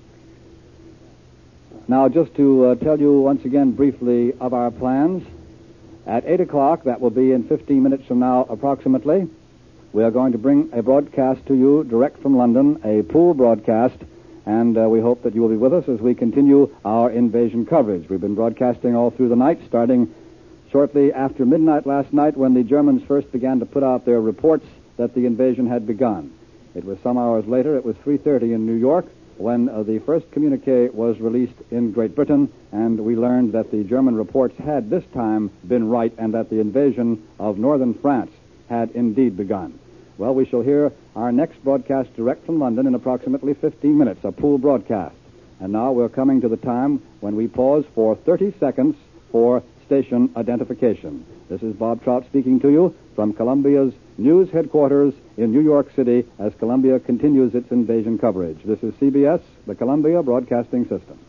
Now, just to uh, tell you once again briefly of our plans, at eight o'clock, that will be in fifteen minutes from now approximately, we are going to bring a broadcast to you direct from London, a pool broadcast, and uh, we hope that you will be with us as we continue our invasion coverage. We've been broadcasting all through the night, starting shortly after midnight last night when the Germans first began to put out their reports that the invasion had begun. It was some hours later, it was three thirty in New York, when uh, the first communique was released in Great Britain, and we learned that the German reports had this time been right and that the invasion of northern France had indeed begun. Well, we shall hear our next broadcast direct from London in approximately fifteen minutes, a pool broadcast. And now we're coming to the time when we pause for thirty seconds for station identification. This is Bob Trout speaking to you from Columbia's news headquarters in New York City as Columbia continues its invasion coverage. This is C B S, the Columbia Broadcasting System.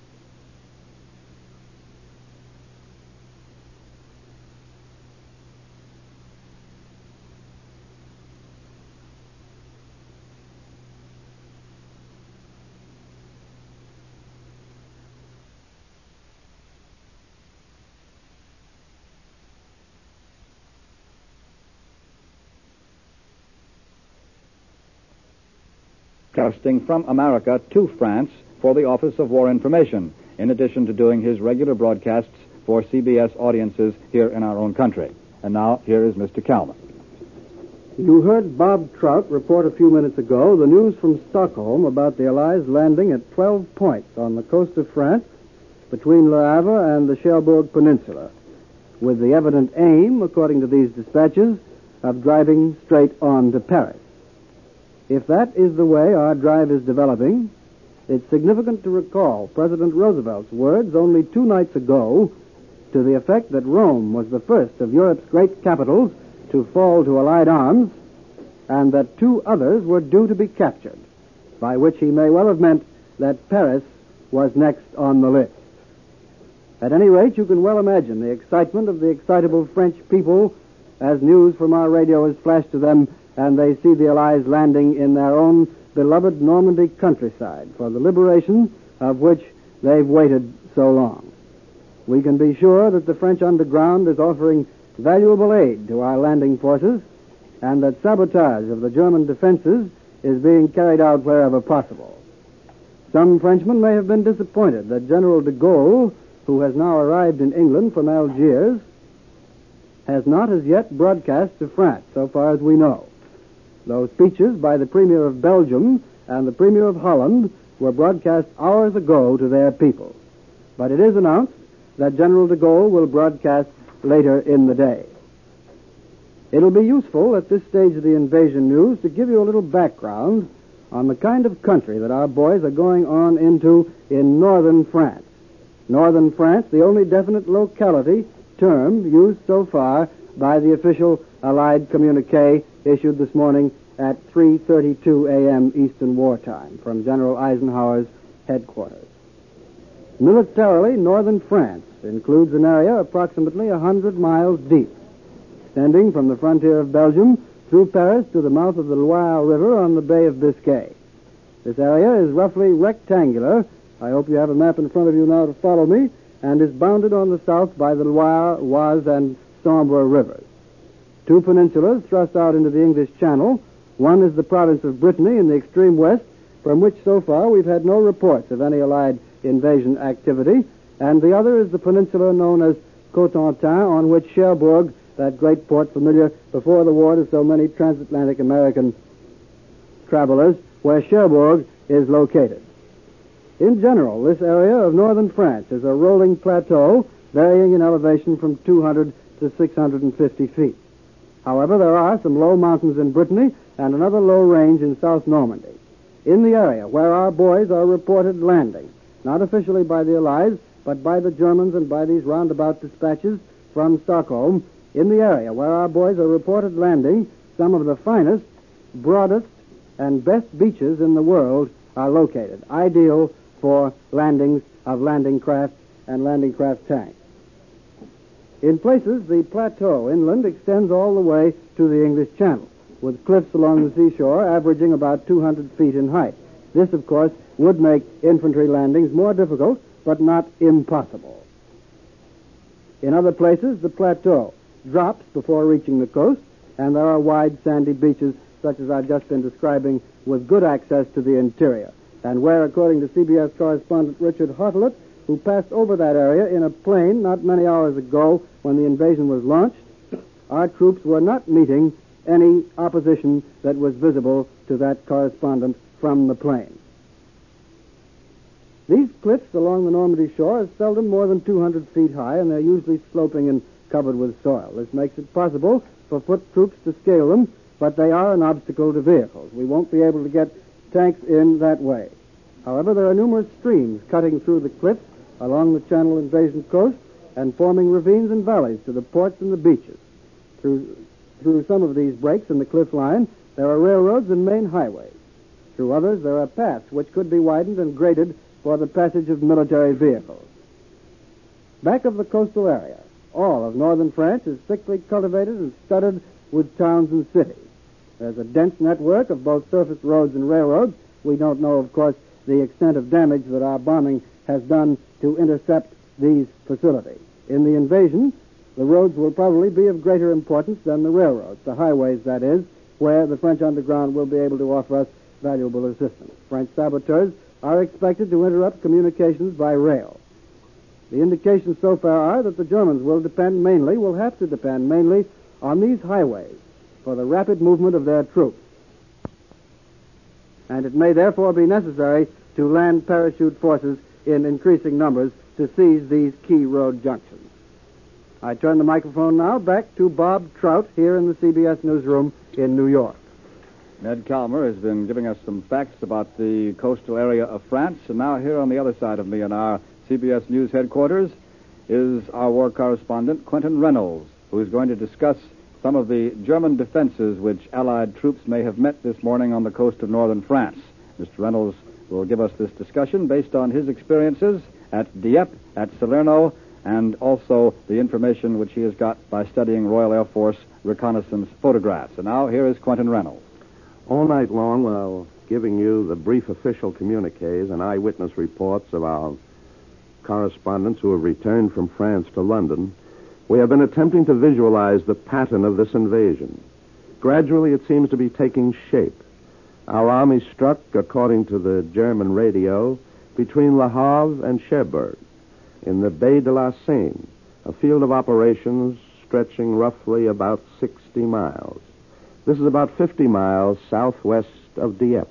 Broadcasting from America to France for the Office of War Information, in addition to doing his regular broadcasts for C B S audiences here in our own country. And now, here is Mister Kalman. You heard Bob Trout report a few minutes ago the news from Stockholm about the Allies landing at twelve points on the coast of France between Le Havre and the Cherbourg Peninsula, with the evident aim, according to these dispatches, of driving straight on to Paris. If that is the way our drive is developing, it's significant to recall President Roosevelt's words only two nights ago to the effect that Rome was the first of Europe's great capitals to fall to Allied arms and that two others were due to be captured, by which he may well have meant that Paris was next on the list. At any rate, you can well imagine the excitement of the excitable French people as news from our radio is flashed to them and they see the Allies landing in their own beloved Normandy countryside for the liberation of which they've waited so long. We can be sure that the French underground is offering valuable aid to our landing forces and that sabotage of the German defenses is being carried out wherever possible. Some Frenchmen may have been disappointed that General de Gaulle, who has now arrived in England from Algiers, has not as yet broadcast to France, so far as we know. Those speeches by the Premier of Belgium and the Premier of Holland were broadcast hours ago to their people. But it is announced that General de Gaulle will broadcast later in the day. It'll be useful at this stage of the invasion news to give you a little background on the kind of country that our boys are going on into in northern France. Northern France, the only definite locality term used so far by the official Allied communique issued this morning at three thirty-two a.m. Eastern Wartime from General Eisenhower's headquarters. Militarily, northern France includes an area approximately one hundred miles deep, extending from the frontier of Belgium through Paris to the mouth of the Loire River on the Bay of Biscay. This area is roughly rectangular. I hope you have a map in front of you now to follow me, and is bounded on the south by the Loire, Oise, and Sambre rivers. Two peninsulas thrust out into the English Channel. One is the province of Brittany in the extreme west, from which so far we've had no reports of any Allied invasion activity, and the other is the peninsula known as Cotentin, on which Cherbourg, that great port familiar before the war to so many transatlantic American travelers, where Cherbourg is located. In general, this area of northern France is a rolling plateau varying in elevation from two hundred to six hundred fifty feet. However, there are some low mountains in Brittany and another low range in South Normandy. In the area where our boys are reported landing, not officially by the Allies, but by the Germans and by these roundabout dispatches from Stockholm, in the area where our boys are reported landing, some of the finest, broadest, and best beaches in the world are located, ideal for landings of landing craft and landing craft tanks. In places, the plateau inland extends all the way to the English Channel, with cliffs along the seashore averaging about two hundred feet in height. This, of course, would make infantry landings more difficult, but not impossible. In other places, the plateau drops before reaching the coast, and there are wide sandy beaches, such as I've just been describing, with good access to the interior, and where, according to C B S correspondent Richard Hartelet, who passed over that area in a plane not many hours ago when the invasion was launched, our troops were not meeting any opposition that was visible to that correspondent from the plane. These cliffs along the Normandy shore are seldom more than two hundred feet high, and they're usually sloping and covered with soil. This makes it possible for foot troops to scale them, but they are an obstacle to vehicles. We won't be able to get tanks in that way. However, there are numerous streams cutting through the cliffs along the Channel invasion coast, and forming ravines and valleys to the ports and the beaches. Through, through some of these breaks in the cliff line, there are railroads and main highways. Through others, there are paths which could be widened and graded for the passage of military vehicles. Back of the coastal area, all of northern France is thickly cultivated and studded with towns and cities. There's a dense network of both surface roads and railroads. We don't know, of course, the extent of damage that our bombing has done to intercept these facilities. In the invasion, the roads will probably be of greater importance than the railroads, the highways, that is, where the French underground will be able to offer us valuable assistance. French saboteurs are expected to interrupt communications by rail. The indications so far are that the Germans will depend mainly, will have to depend mainly, on these highways for the rapid movement of their troops. And it may therefore be necessary to land parachute forces in increasing numbers to seize these key road junctions. I turn the microphone now back to Bob Trout here in the C B S newsroom in New York. Ned Calmer has been giving us some facts about the coastal area of France, and now here on the other side of me in our C B S News headquarters is our war correspondent, Quentin Reynolds, who is going to discuss some of the German defenses which Allied troops may have met this morning on the coast of northern France. Mister Reynolds will give us this discussion based on his experiences at Dieppe, at Salerno, and also the information which he has got by studying Royal Air Force reconnaissance photographs. And now here is Quentin Reynolds. All night long, while giving you the brief official communiques and eyewitness reports of our correspondents who have returned from France to London, we have been attempting to visualize the pattern of this invasion. Gradually, it seems to be taking shape. Our army struck, according to the German radio, between Le Havre and Cherbourg, in the Baie de la Seine, a field of operations stretching roughly about sixty miles. This is about fifty miles southwest of Dieppe.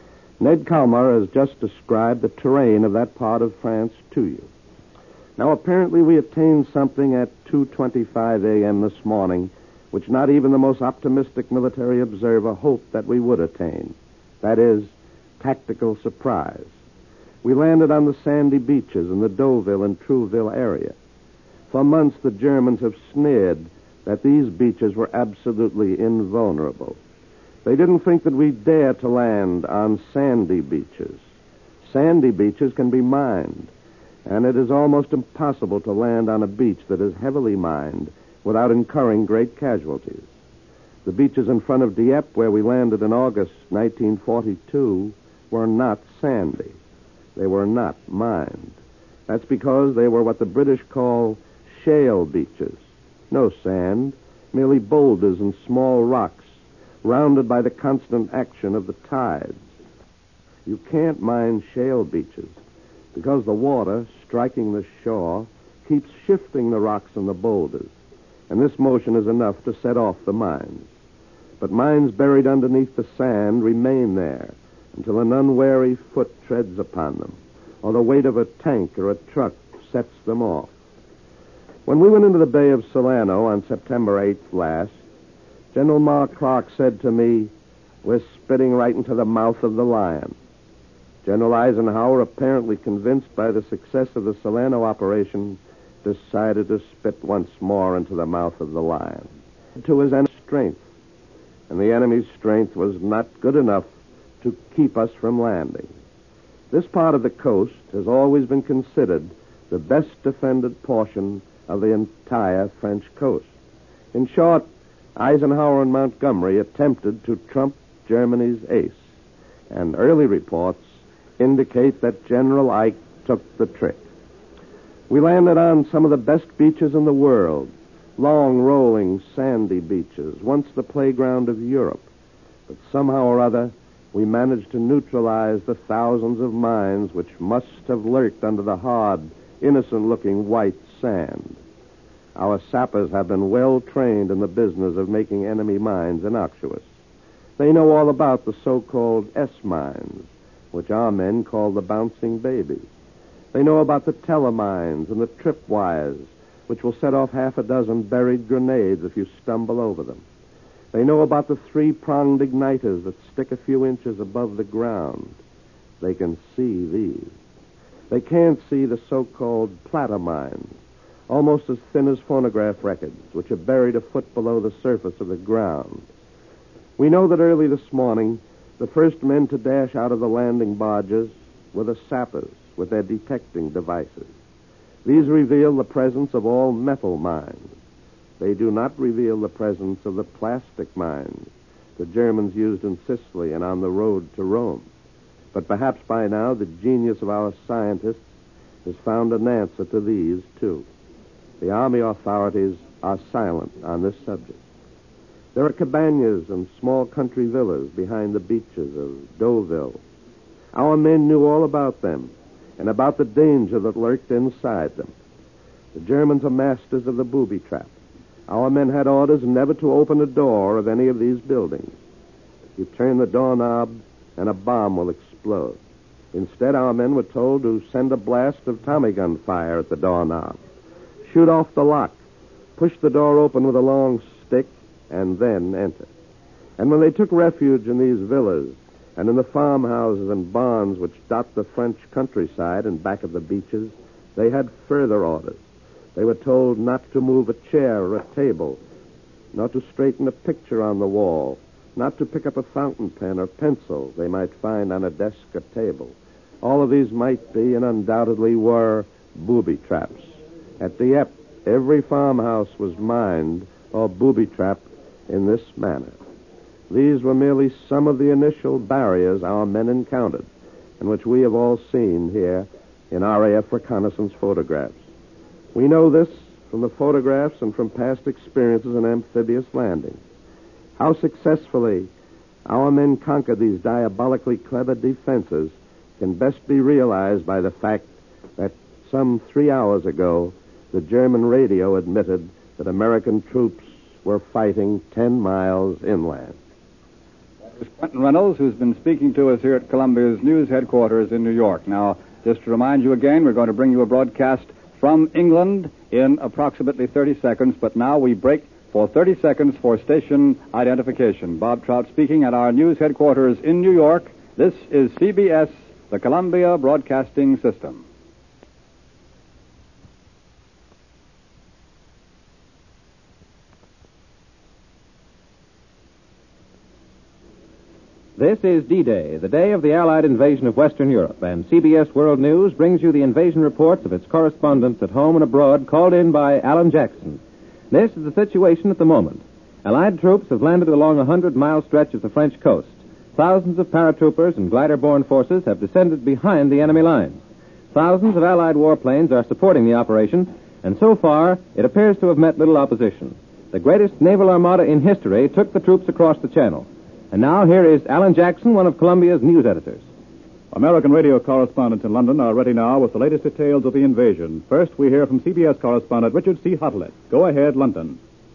Ned Calmer has just described the terrain of that part of France to you. Now, apparently we attained something at two twenty-five a.m. this morning, which not even the most optimistic military observer hoped that we would attain. That is, tactical surprise. We landed on the sandy beaches in the Deauville and Trouville area. For months, the Germans have sneered that these beaches were absolutely invulnerable. They didn't think that we'd dare to land on sandy beaches. Sandy beaches can be mined, and it is almost impossible to land on a beach that is heavily mined without incurring great casualties. The beaches in front of Dieppe, where we landed in August nineteen forty-two, were not sandy. They were not mined. That's because they were what the British call shale beaches. No sand, merely boulders and small rocks, rounded by the constant action of the tides. You can't mine shale beaches because the water, striking the shore, keeps shifting the rocks and the boulders, and this motion is enough to set off the mines. But mines buried underneath the sand remain there until an unwary foot treads upon them, or the weight of a tank or a truck sets them off. When we went into the Bay of Salerno on September eighth last, General Mark Clark said to me, "We're spitting right into the mouth of the lion." General Eisenhower, apparently convinced by the success of the Salerno operation, decided to spit once more into the mouth of the lion. To his enemy's strength. And the enemy's strength was not good enough to keep us from landing. This part of the coast has always been considered the best defended portion of the entire French coast. In short, Eisenhower and Montgomery attempted to trump Germany's ace, and early reports indicate that General Ike took the trick. We landed on some of the best beaches in the world, long, rolling, sandy beaches, once the playground of Europe. But somehow or other, we managed to neutralize the thousands of mines which must have lurked under the hard, innocent-looking white sand. Our sappers have been well trained in the business of making enemy mines innocuous. They know all about the so-called S-mines, which our men call the bouncing babies. They know about the telemines and the tripwires, which will set off half a dozen buried grenades if you stumble over them. They know about the three-pronged igniters that stick a few inches above the ground. They can see these. They can't see the so-called platter mines, almost as thin as phonograph records, which are buried a foot below the surface of the ground. We know that early this morning, the first men to dash out of the landing barges were the sappers with their detecting devices. These reveal the presence of all metal mines. They do not reveal the presence of the plastic mines the Germans used in Sicily and on the road to Rome. But perhaps by now the genius of our scientists has found an answer to these, too. The Army authorities are silent on this subject. There are cabanas and small country villas behind the beaches of Deauville. Our men knew all about them and about the danger that lurked inside them. The Germans are masters of the booby trap. Our men had orders never to open a door of any of these buildings. You turn the doorknob and a bomb will explode. Instead, our men were told to send a blast of Tommy gun fire at the doorknob, shoot off the lock, push the door open with a long stick, and then enter. And when they took refuge in these villas and in the farmhouses and barns which dot the French countryside and back of the beaches, they had further orders. They were told not to move a chair or a table, not to straighten a picture on the wall, not to pick up a fountain pen or pencil they might find on a desk or table. All of these might be and undoubtedly were booby traps. At Dieppe, every farmhouse was mined or booby-trapped in this manner. These were merely some of the initial barriers our men encountered, and which we have all seen here in R A F reconnaissance photographs. We know this from the photographs and from past experiences in amphibious landings. How successfully our men conquered these diabolically clever defenses can best be realized by the fact that some three hours ago, the German radio admitted that American troops were fighting ten miles inland. That is Quentin Reynolds, who's been speaking to us here at Columbia's news headquarters in New York. Now, just to remind you again, we're going to bring you a broadcast from England in approximately thirty seconds, but now we break for thirty seconds for station identification. Bob Trout speaking at our news headquarters in New York. This is C B S, the Columbia Broadcasting System. This is D-Day, the day of the Allied invasion of Western Europe, and C B S World News brings you the invasion reports of its correspondents at home and abroad, called in by Alan Jackson. This is the situation at the moment. Allied troops have landed along a hundred-mile stretch of the French coast. Thousands of paratroopers and glider-borne forces have descended behind the enemy lines. Thousands of Allied warplanes are supporting the operation, and so far it appears to have met little opposition. The greatest naval armada in history took the troops across the Channel. And now here is Alan Jackson, one of Columbia's news editors. American radio correspondents in London are ready now with the latest details of the invasion. First, we hear from C B S correspondent Richard C. Huttlett. Go ahead, London.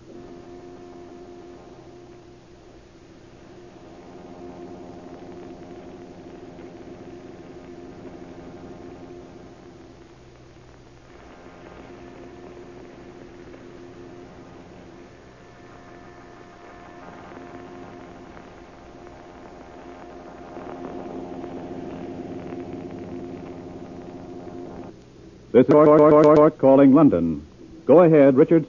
This is Court calling London. Go ahead, Richard.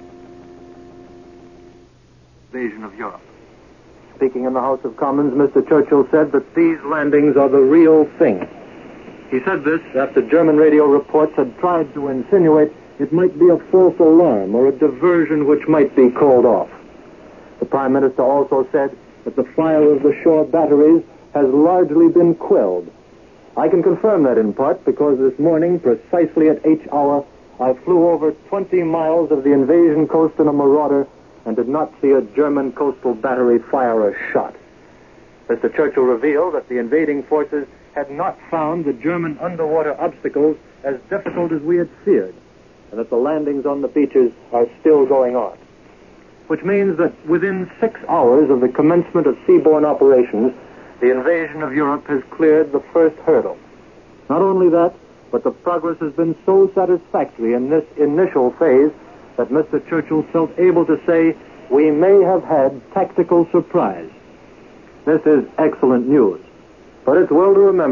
Invasion of Europe. Speaking in the House of Commons, Mister Churchill said that these landings are the real thing. He said this after German radio reports had tried to insinuate it might be a false alarm or a diversion which might be called off. The Prime Minister also said that the fire of the shore batteries has largely been quelled. I can confirm that in part because this morning, precisely at H hour, I flew over twenty miles of the invasion coast in a Marauder and did not see a German coastal battery fire a shot. Mister Churchill revealed that the invading forces had not found the German underwater obstacles as difficult as we had feared, and that the landings on the beaches are still going on. Which means that within six hours of the commencement of seaborne operations, the invasion of Europe has cleared the first hurdle. Not only that, but the progress has been so satisfactory in this initial phase that Mister Churchill felt able to say, we may have had tactical surprise. This is excellent news. But it's well to remember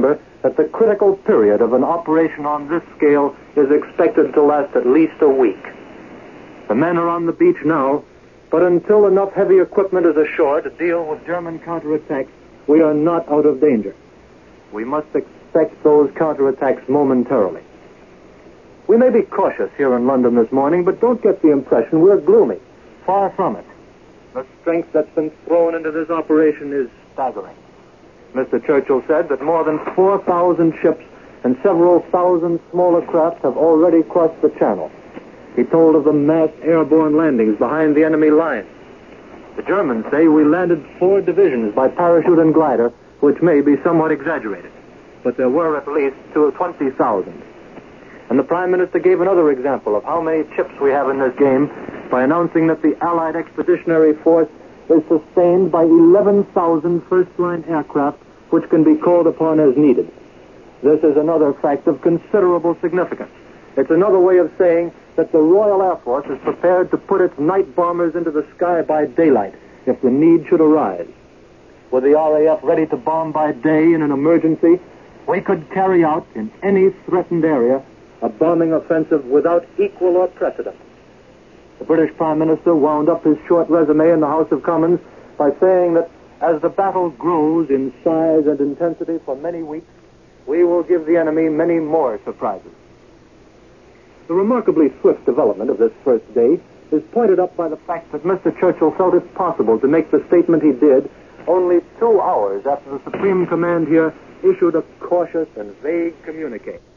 that the critical period of an operation on this scale is expected to last at least a week. The men are on the beach now, but until enough heavy equipment is ashore to deal with German counterattacks, we are not out of danger. We must expect those counterattacks momentarily. We may be cautious here in London this morning, but don't get the impression we're gloomy. Far from it. The strength that's been thrown into this operation is staggering. Mister Churchill said that more than four thousand ships and several thousand smaller craft have already crossed the channel. He told of the massed airborne landings behind the enemy lines. The Germans say we landed four divisions by parachute and glider, which may be somewhat exaggerated. But there were at least twenty thousand. And the Prime Minister gave another example of how many chips we have in this game by announcing that the Allied Expeditionary Force is sustained by eleven thousand first-line aircraft, which can be called upon as needed. This is another fact of considerable significance. It's another way of saying that the Royal Air Force is prepared to put its night bombers into the sky by daylight if the need should arise. With the R A F ready to bomb by day in an emergency, we could carry out in any threatened area a bombing offensive without equal or precedent. The British Prime Minister wound up his short resume in the House of Commons by saying that as the battle grows in size and intensity for many weeks, we will give the enemy many more surprises. The remarkably swift development of this first day is pointed up by the fact that Mister Churchill felt it possible to make the statement he did only two hours after the Supreme Command here issued a cautious and vague communique.